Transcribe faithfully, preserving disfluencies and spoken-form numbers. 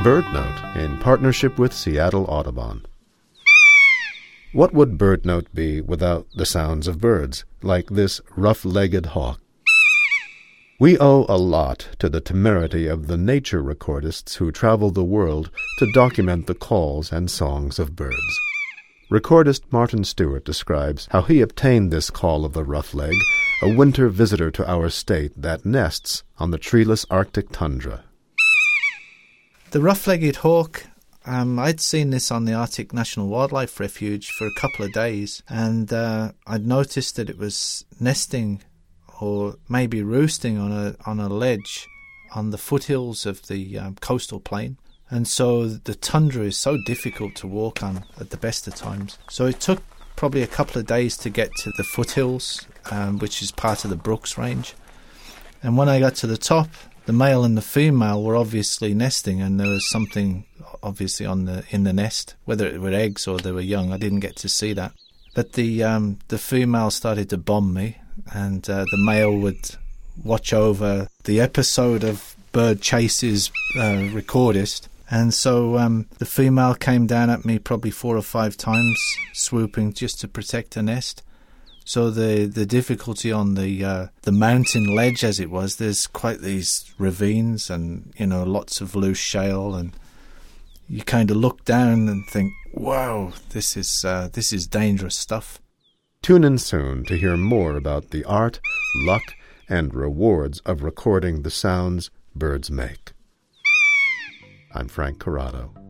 BirdNote in partnership with Seattle Audubon. What would BirdNote be without the sounds of birds, like this rough-legged hawk? We owe a lot to the temerity of the nature recordists who travel the world to document the calls and songs of birds. Recordist Martin Stewart describes how he obtained this call of the roughleg, a winter visitor to our state that nests on the treeless Arctic tundra. The rough-legged hawk, um, I'd seen this on the Arctic National Wildlife Refuge for a couple of days, and uh, I'd noticed that it was nesting or maybe roosting on a on a ledge on the foothills of the um, coastal plain. And so the tundra is so difficult to walk on at the best of times. So it took probably a couple of days to get to the foothills, um, which is part of the Brooks Range. And when I got to the top, the male and the female were obviously nesting, and there was something obviously on the in the nest, whether it were eggs or they were young. I didn't get to see that. But the um, the female started to bomb me, and uh, the male would watch over the episode of Bird Chase's uh, recordist. And so um, the female came down at me probably four or five times, swooping just to protect the nest. So the, the difficulty on the uh, the mountain ledge, as it was, there's quite these ravines and, you know, lots of loose shale, and you kind of look down and think, wow, this is uh, this is dangerous stuff. Tune in soon to hear more about the art, luck, and rewards of recording the sounds birds make. I'm Frank Corrado.